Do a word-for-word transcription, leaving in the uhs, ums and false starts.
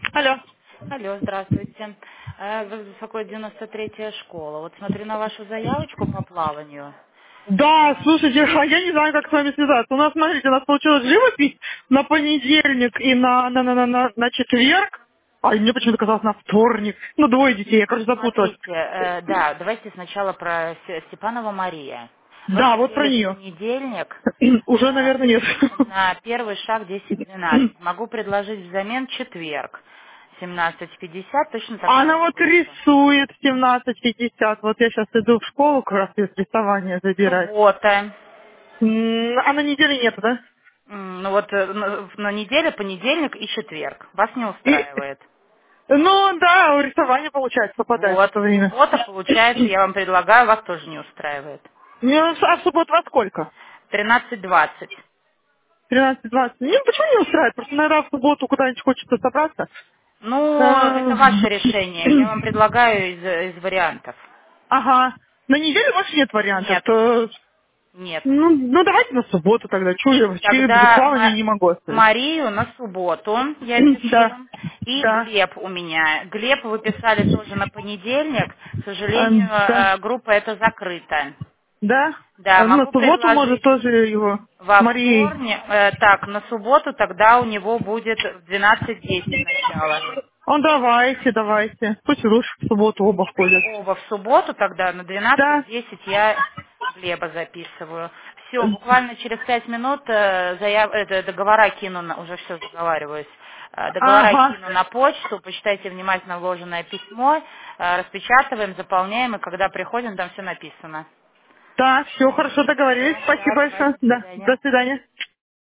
Алло. Алло, здравствуйте. Э, Вас беспокоит девяносто третья школа. Вот смотрю на вашу заявочку по плаванию. Да, А, слушайте, а я не знаю, как с вами связаться. У нас, смотрите, у нас получилось живопись на понедельник и на, на, на, на, на, на четверг. А мне почему-то казалось на вторник. Ну, двое детей, я, короче, запуталась. Смотрите, э, да, давайте сначала про С- Степанова Мария. Вы Да, вот про хотели в нее. понедельник Уже, на, наверное, нет. на первый шаг десять двенадцать. Могу предложить взамен четверг семнадцать пятьдесят, точно такая Она же вот группа. рисует в семнадцать пятьдесят. Вот я сейчас иду в школу как раз из рисования забирать. Суббота. М, А на неделе нет, да? М, Ну вот э, на, на неделе понедельник и четверг. Вас не И, устраивает? ну, да, рисование, получается, попадает в Вот, это время. суббота, получается, я вам предлагаю, вас тоже не устраивает. Ну, а в субботу во сколько? Тринадцать двадцать. Тринадцать двадцать. Не, почему не устраивает? Просто иногда в субботу куда-нибудь хочется собраться. Ну, Э, это ваше решение. Я вам предлагаю из, из вариантов. Ага. На неделе больше нет вариантов. Нет, То, нет. ну, ну, давайте на субботу тогда. Чего я вообще без Тогда плавания Ма- не могу оставить. Марию на субботу я пишу. Да. И Да. Глеб у меня. Глеб вы писали тоже на понедельник. К А, сожалению, да. э, группа эта закрыта. Да. Да, А на могу субботу может предложить тоже его с во Марией. вторник, э, так, на субботу тогда у него будет в двенадцать десять начало. Он давайте, давайте. Пусть лучше в субботу оба ходят. Оба в субботу тогда на Да. двенадцать десять я Глеба записываю. Все, буквально через пять минут э, заяв... это, договора кину, на... уже все заговариваюсь. Э, Договора Ага. кину на почту, почитайте внимательно вложенное письмо, э, распечатываем, заполняем, и когда приходим, там все написано. Да, все хорошо договорились. Все, Спасибо да, большое. давайте, до Да. свидания. До свидания.